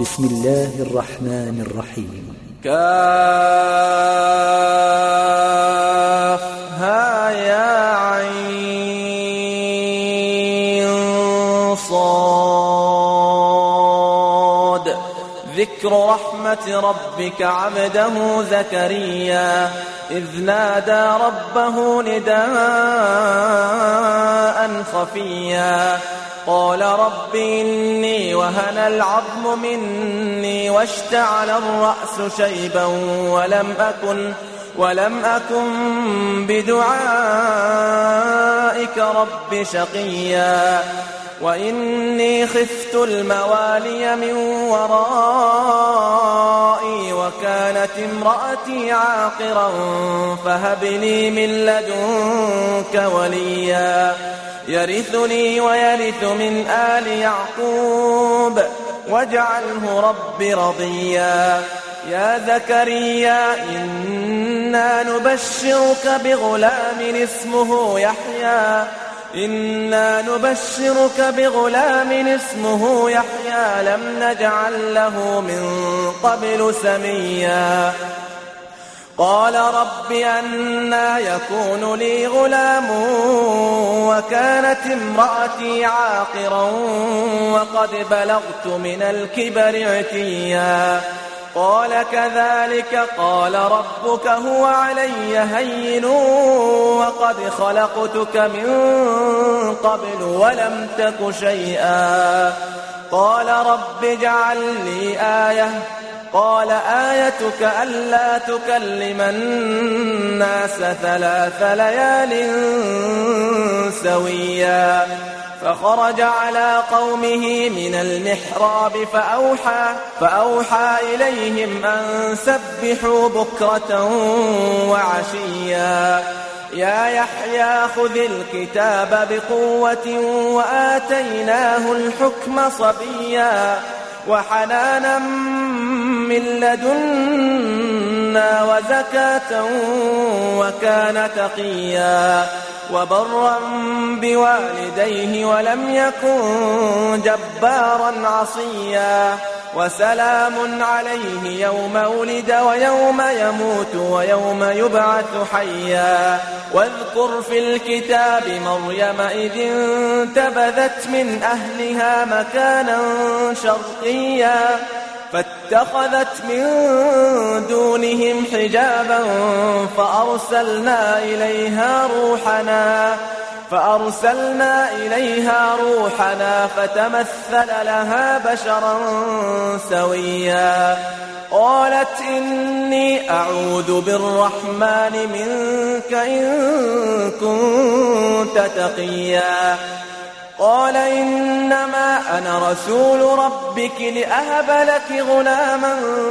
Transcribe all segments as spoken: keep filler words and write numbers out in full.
بسم الله الرحمن الرحيم. كافها يا عين صاد. ذكر رحمة ربك عبده زكريا إذ نادى ربه نداء خفيا قال رب إني وهن العظم مني واشتعل الرأس شيبا ولم أكن, ولم أكن بدعائك رب شقيا وإني خفت الموالي من ورائي وكانت امرأتي عاقرا فهب لي من لدنك وليا يرثني ويرث من آل يعقوب واجعله رب رضيا. يا زكريا إنا نبشرك بغلام اسمه يحيى إنا نبشرك بغلام اسمه يحيى لم نجعل له من قبل سميا. قال رب أنى يكون لي غلام وكانت امرأتي عاقرا وقد بلغت من الكبر عتيا. قال كذلك قال ربك هو علي هين وقد خلقتك من قبل ولم تك شيئا. قال رب اجعل لي آية قال آيتك ألا تكلم الناس ثلاث ليال سويا. فخرج على قومه من المحراب فأوحى, فأوحى إليهم أن سبحوا بكرة وعشيا. يا يحيى خذ الكتاب بقوة وآتيناه الحكم صبيا وحنانا من لدنا وزكاة وكان تقيا وبرا بوالديه ولم يكن جبارا عصيا. وسلام عليه يوم ولد ويوم يموت ويوم يبعث حيا. واذكر في الكتاب مريم إذ انتبذت من أهلها مكانا شرقيا فاتخذت من دونهم حجابا فأرسلنا إليها روحنا فأرسلنا إليها روحنا فتمثل لها بشرا سويا. قالت إني أعوذ بالرحمن منك إن كنت تقيا. قال إنما أنا رسول ربك لأهب لك غلاما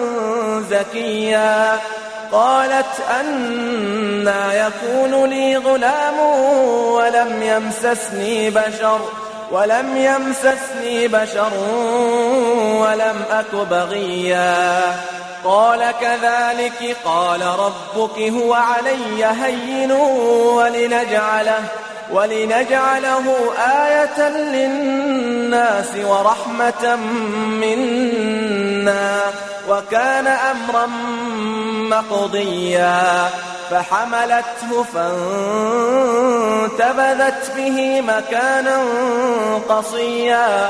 زكيا. قالت أنى يكون لي غلام ولم يمسسني بشر ولم يمسسني بشر ولم أك بغيا. قال كذلك قال ربك هو علي هين ولنجعله ولنجعله آية للناس ورحمة منا وكان أمرا مقضيا. فحملته فانتبذت به مكانا قصيا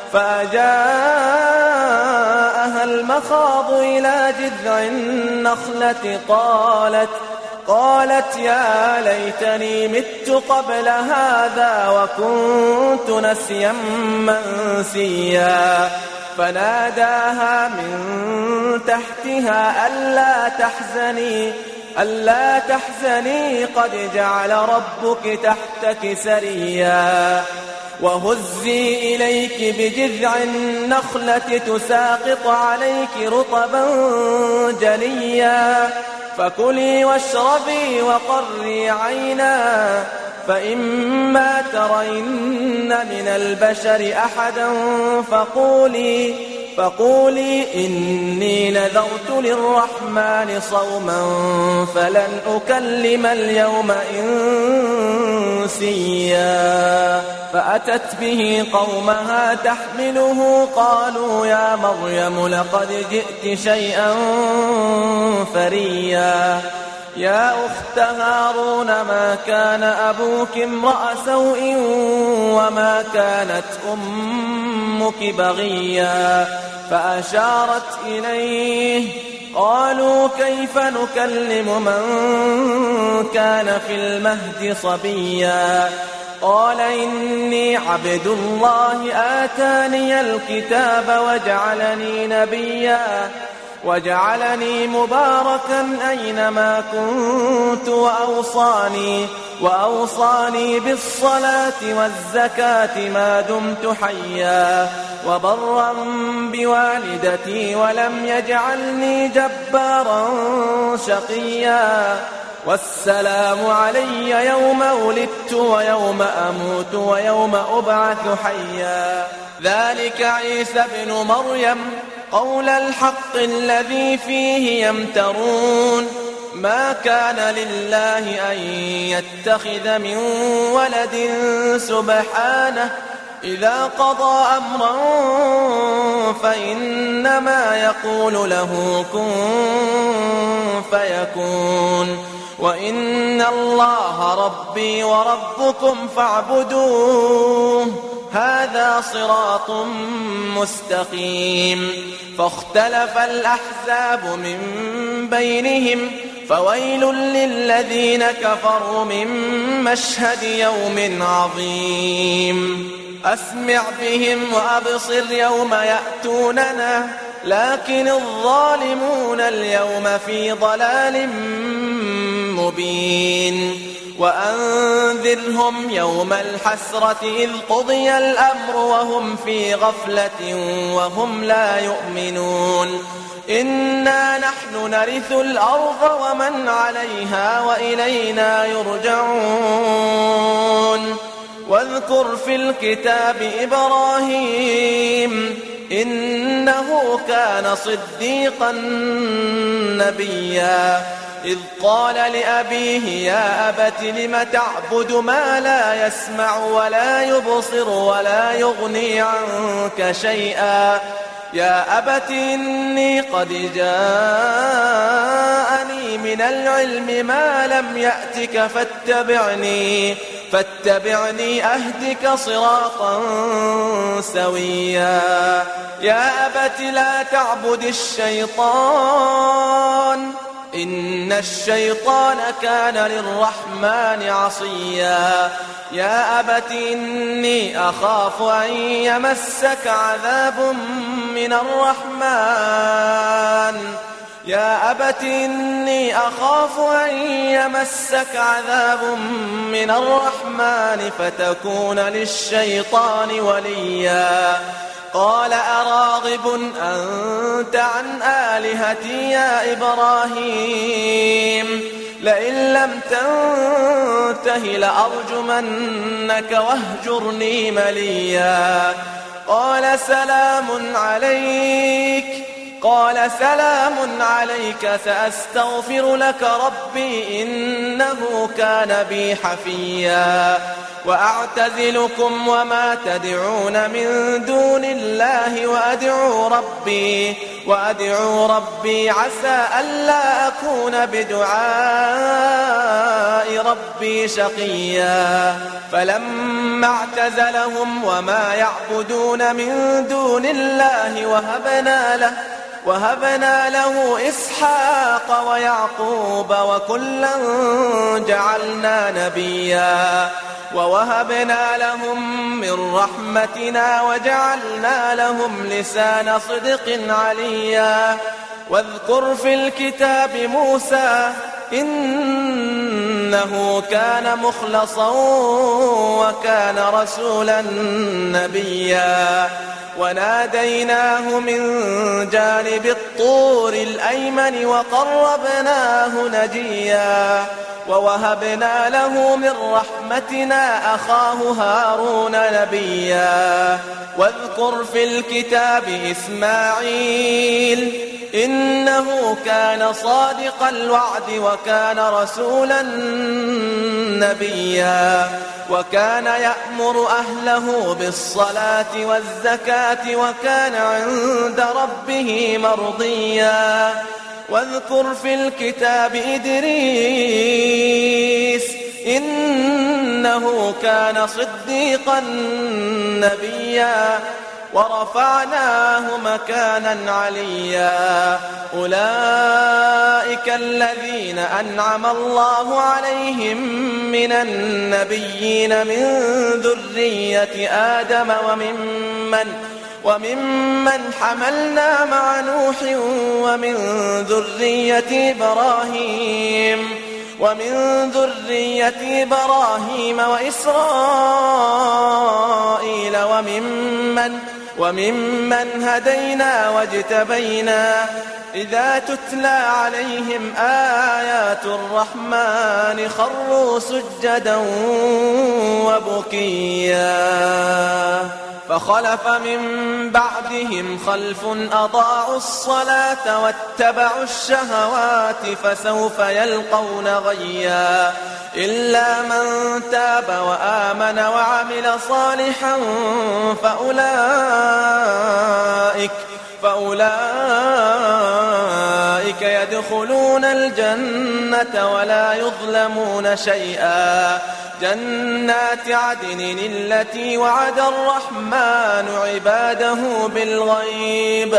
فأجاءها المخاض إلى جذع النخلة قالت قالت يا ليتني مت قبل هذا وكنت نسيا منسيا. فناداها من تحتها ألا تحزني ألا تحزني قد جعل ربك تحتك سريا. وهزي إليك بجذع النخلة تساقط عليك رطبا جنيا. فكلي واشربي وقري عينا فإما ترين من البشر أحدا فقولي فقولي إني نذرت للرحمن صوما فلن أكلم اليوم إنسيا. فأتت به قومها تحمله قالوا يا مريم لقد جئت شيئا فريا يا أخت هارون ما كان أبوك امرأ سوء وما كانت أمك بغيا فأشارت إليه قالوا كيف نكلم من كان في المهد صبيا قال إني عبد الله آتاني الكتاب وجعلني نبيا وجعلني مباركا أينما كنت وأوصاني, وأوصاني بالصلاة والزكاة ما دمت حيا وبرا بوالدتي ولم يجعلني جبارا شقيا والسلام علي يوم ولدت ويوم أموت ويوم أبعث حيا ذلك عيسى بن مريم قول الحق الذي فيه يمترون ما كان لله أن يتخذ من ولد سبحانه إذا قضى أمرا فإنما يقول له كن فيكون وإن الله ربي وربكم فاعبدوه هذا صراط مستقيم فاختلف الأحزاب من بينهم فويل للذين كفروا من مشهد يوم عظيم أسمع بهم وأبصر يوم يأتوننا لكن الظالمون اليوم في ضلال مبين وأنذرهم يوم الحسرة إذ قضي الأمر وهم في غفلة وهم لا يؤمنون إنا نحن نرث الأرض ومن عليها وإلينا يرجعون واذكر في الكتاب إبراهيم إنه كان صديقا نبيا إذ قال لأبيه يا أبت لم تعبد ما لا يسمع ولا يبصر ولا يغني عنك شيئا يا أبت إني قد جاءني من العلم ما لم يأتك فاتبعني فاتبعني أهدك صراطا سويا يا أبت لا تعبد الشيطان إن الشيطان كان للرحمن عصيا يا أبت إني أخاف أن يمسك عذاب من الرحمن يا أبت إني أخاف أن يمسك عذاب من الرحمن فتكون للشيطان وليا قال أراغب أنت عن آلهتي يا إبراهيم لئن لم تنته لأرجمنك واهجرني مليا قال سلام عليك قال سلام عليك سأستغفر لك ربي إنه كان بي حفيا وأعتزلكم وما تدعون من دون الله وأدعو ربي وأدعو ربي عسى ألا أكون بدعاء ربي شقيا فلما اعتزلهم وما يعبدون من دون الله وهبنا له وهبنا له إسحاق ويعقوب وكلا جعلنا نبيا ووهبنا لهم من رحمتنا وجعلنا لهم لسان صدق عليا واذكر في الكتاب موسى إنه كان مخلصا وكان رسولا نبيا وناديناه من جانب الطور الأيمن وقربناه نجيا ووهبنا له من رحمتنا أخاه هارون نبيا واذكر في الكتاب إسماعيل إنه كان صادق الوعد وكان رسولا نبيا وكان يأمر أهله بالصلاة والزكاة وكان عند ربه مرضيا واذكر في الكتاب إدريس إنه كان صديقا نبيا ورفعناه مكانا عليا أولئك الذين أنعم الله عليهم من النبيين من ذرية آدم وممن وممن حملنا مع نوح ومن ذرية إبراهيم ومن ذرية إبراهيم وإسرائيل وممن وممن هدينا واجتبينا إذا تتلى عليهم آيات الرحمن خروا سجدا وبكيا فخلف من بعدهم خلف أضاعوا الصلاة واتبعوا الشهوات فسوف يلقون غيا إلا من تاب وآمن وعمل صالحا فأولئك فأولئك يدخلون الجنة ولا يظلمون شيئا جنات عدن التي وعد الرحمن عباده بالغيب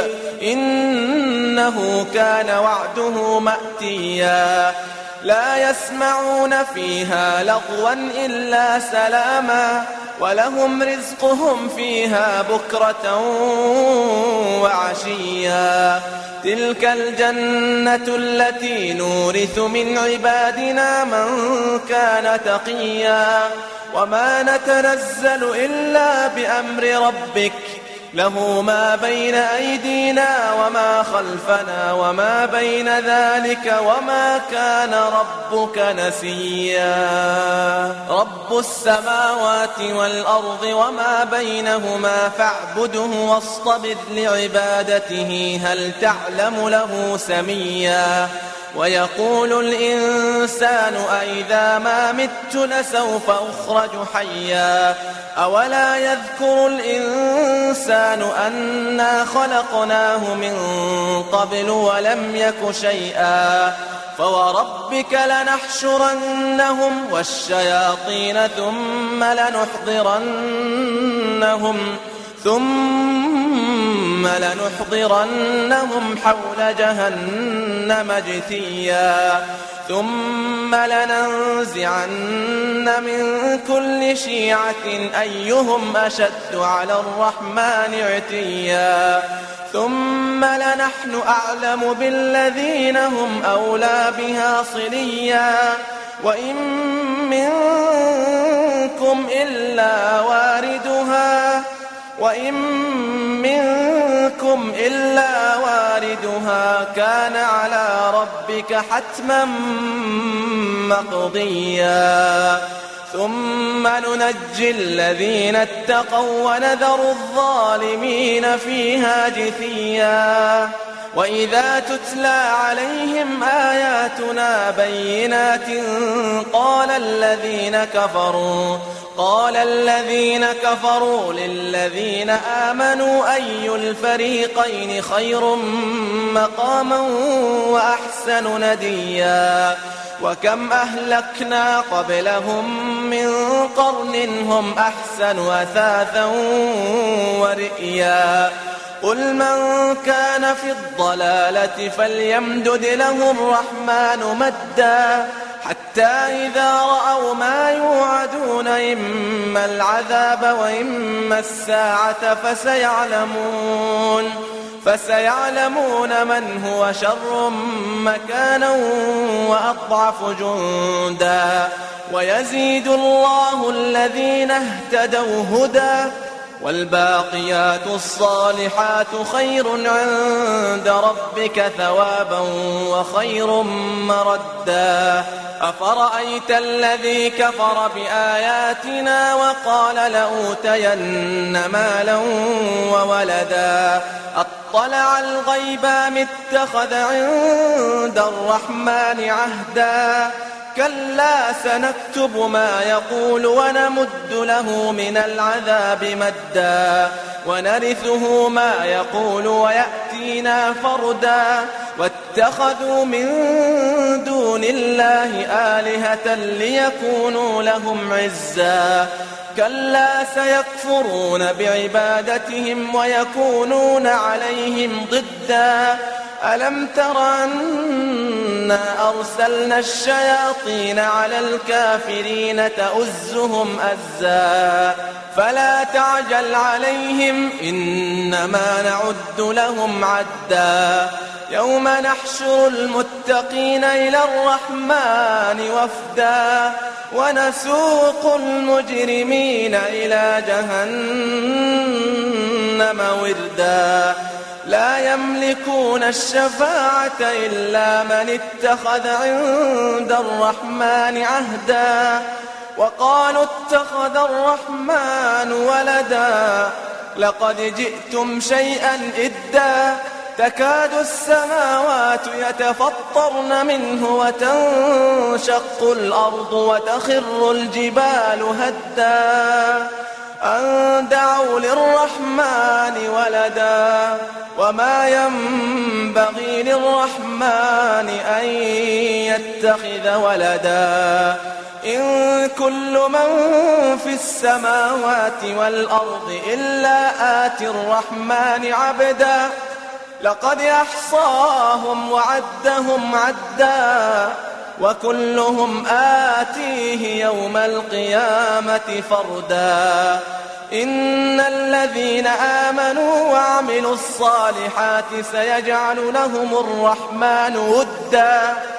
إنه كان وعده مأتيا لا يسمعون فيها لغوا إلا سلاما ولهم رزقهم فيها بكرة وعشيا تلك الجنة التي نورث من عبادنا من كان تقيا وما نتنزل إلا بأمر ربك له ما بين أيدينا وما خلفنا وما بين ذلك وما كان ربك نسيا رب السماوات والأرض وما بينهما فاعبده واصطبر لعبادته هل تعلم له سميا ويقول الإنسان أإذا ما مت لسوف أخرج حيا أولا يذكر الإنسان أنا خلقناه من قبل ولم يك شيئا فوربك لنحشرنهم والشياطين ثم لنحضرنهم ثم لنحضرنهم حول جهنم جثيا ثم لننزعن من كل شيعة أيهم أشد على الرحمن عتيا ثم لنحن أعلم بالذين هم أولى بها صليا وإن منكم إلا واردها وإن منكم إلا واردها كان على ربك حتما مقضيا ثم ننجي الذين اتقوا ونذر الظالمين فيها جثيا وإذا تتلى عليهم آياتنا بينات قال الذين كفروا قال الذين كفروا للذين آمنوا أي الفريقين خير مقاما وأحسن نديا وكم أهلكنا قبلهم من قرن هم أحسن أثاثا ورئيا قل من كان في الضلالة فليمدد له الرحمن مدا حتى إذا رأوا ما يوعدون إما العذاب وإما الساعة فسيعلمون فسيعلمون من هو شر مكانا وأضعف جندا ويزيد الله الذين اهتدوا هدى والباقيات الصالحات خير عند ربك ثوابا وخير مردا أفرأيت الذي كفر بآياتنا وقال لأوتين مالا وولدا أطلع الغيب أم اتخذ عند الرحمن عهدا كلا سنكتب ما يقول ونمد له من العذاب مدا ونرثه ما يقول ويأتينا فردا واتخذوا من دون الله آلهة ليكونوا لهم عزا كلا سيكفرون بعبادتهم ويكونون عليهم ضدا ألم تر أنا أرسلنا الشياطين على الكافرين تؤزهم أزا فلا تعجل عليهم إنما نعد لهم عدا يوم نحشر المتقين إلى الرحمن وفدا ونسوق المجرمين إلى جهنم وردا لا يملكون الشفاعة إلا من اتخذ عند الرحمن عهدا وقالوا اتخذ الرحمن ولدا لقد جئتم شيئا إدا تكاد السماوات يتفطرن منه وتنشق الأرض وتخر الجبال هدا أن دعوا للرحمن ولدا وما ينبغي للرحمن أن يتخذ ولدا إن كل من في السماوات والأرض إلا آتي الرحمن عبدا لقد أحصاهم وعدهم عدا وكلهم آتيه يوم القيامة فردا إن الذين آمنوا وعملوا الصالحات سيجعل لهم الرحمن ودا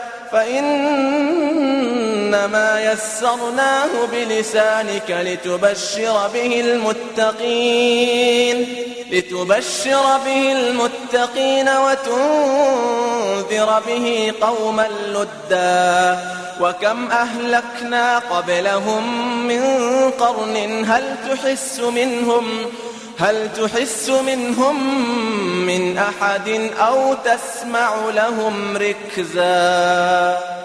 فإنما يسرناه بلسانك لتبشر به المتقين لتبشر به المتقين وتنذر به قوما لدا وكم أهلكنا قبلهم من قرن هل تحس منهم هل تحس منهم من أحد أو تسمع لهم ركزا.